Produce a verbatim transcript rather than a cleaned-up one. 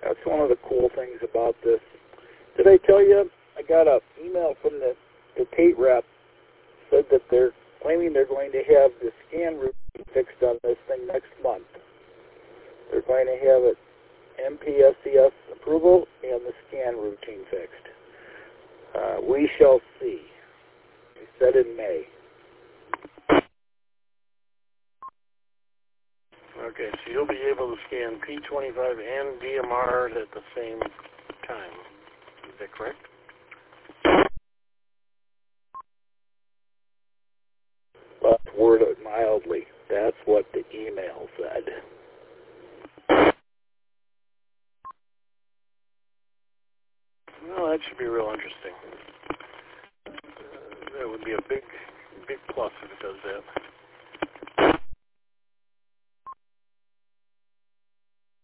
That's one of the cool things about this. Did I tell you, I got an email from the, the Tate rep, said that they're claiming they're going to have the scan routine fixed on this thing next month. They're going to have it M P S C S approval and the scan routine fixed. Uh, we shall see. They said in May. Okay, so you'll be able to scan P twenty-five and D M R at the same time. Is that correct? Let's word it mildly. That's what the email said. Well, that should be real interesting. Uh, that would be a big, big plus if it does that.